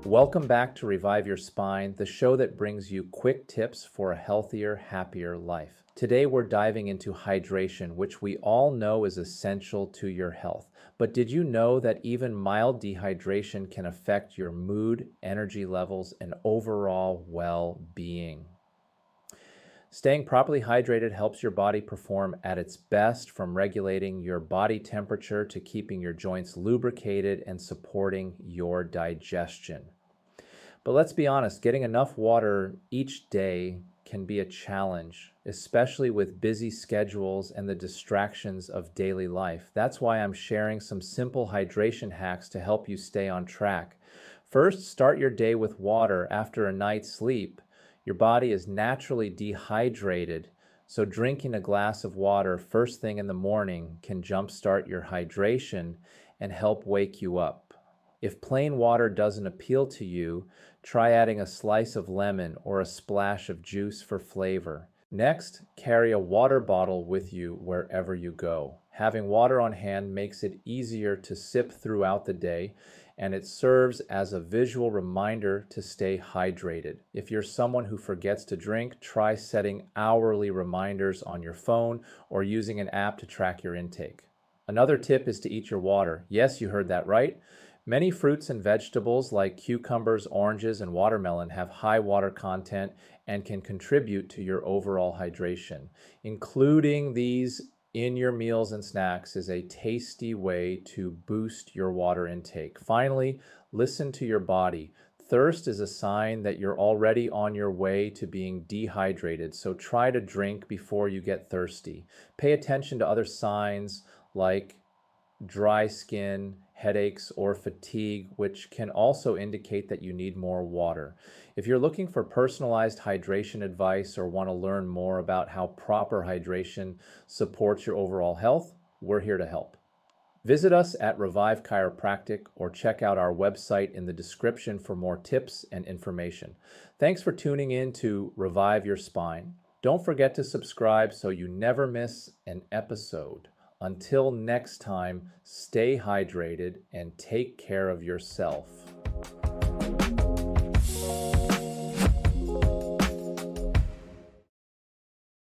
Welcome back to Revive Your Spine, the show that brings you quick tips for a healthier, happier life. Today we're diving into hydration, which we all know is essential to your health. But did you know that even mild dehydration can affect your mood, energy levels, and overall well-being? Staying properly hydrated helps your body perform at its best, from regulating your body temperature to keeping your joints lubricated and supporting your digestion. But let's be honest, getting enough water each day can be a challenge, especially with busy schedules and the distractions of daily life. That's why I'm sharing some simple hydration hacks to help you stay on track. First, start your day with water after a night's sleep. Your body is naturally dehydrated, so drinking a glass of water first thing in the morning can jumpstart your hydration and help wake you up. If plain water doesn't appeal to you, try adding a slice of lemon or a splash of juice for flavor. Next, carry a water bottle with you wherever you go. Having water on hand makes it easier to sip throughout the day, and it serves as a visual reminder to stay hydrated. If you're someone who forgets to drink, try setting hourly reminders on your phone or using an app to track your intake. Another tip is to eat your water. Yes, you heard that right. Many fruits and vegetables like cucumbers, oranges, and watermelon have high water content and can contribute to your overall hydration. Including these in your meals and snacks is a tasty way to boost your water intake. Finally, listen to your body. Thirst is a sign that you're already on your way to being dehydrated, so try to drink before you get thirsty. Pay attention to other signs like dry skin, headaches, or fatigue, which can also indicate that you need more water. If you're looking for personalized hydration advice or want to learn more about how proper hydration supports your overall health, we're here to help. Visit us at Revive Chiropractic or check out our website in the description for more tips and information. Thanks for tuning in to Revive Your Spine. Don't forget to subscribe so you never miss an episode. Until next time, stay hydrated and take care of yourself.